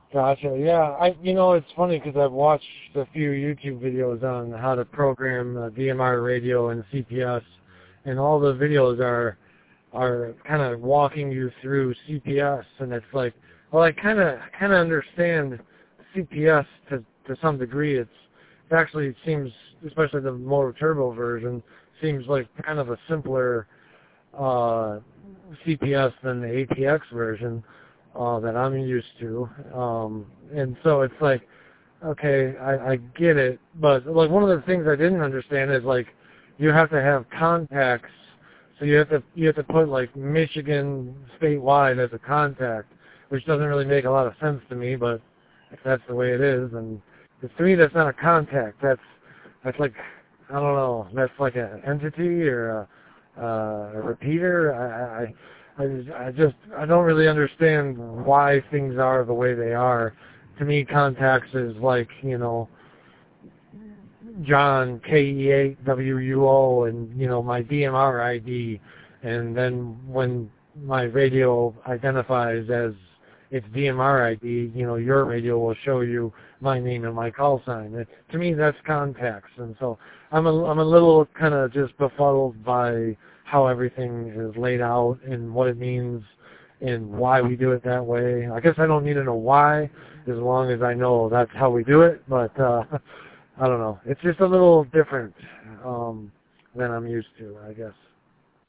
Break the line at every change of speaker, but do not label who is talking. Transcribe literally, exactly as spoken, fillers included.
Gotcha. Yeah, I you know it's funny because I've watched a few YouTube videos on how to program uh, D M R radio and C P S, and all the videos are are kind of walking you through C P S, and it's like, well, I kind of kind of understand C P S to to some degree. It's it actually seems, especially the motor turbo version, seems like kind of a simpler uh, C P S than the A P X version uh, that I'm used to. Um, and so it's like, okay, I, I get it, but like one of the things I didn't understand is like you have to have contacts, so you have to you have to put like Michigan statewide as a contact, which doesn't really make a lot of sense to me, but if that's the way it is, and to me that's not a contact. That's that's like, I don't know, that's like an entity or a uh, a repeater. I, I, I, just- I just, I don't really understand why things are the way they are. To me, contacts is like, you know, John K E eight W U O and, you know, my D M R I D. And then when my radio identifies as its D M R I D, you know, your radio will show you my name and my call sign. It, to me, that's contacts. And so I'm a, I'm a little kind of just befuddled by how everything is laid out and what it means and why we do it that way. I guess I don't need to know why, as long as I know that's how we do it, but uh, I don't know. It's just a little different um, than I'm used to, I guess.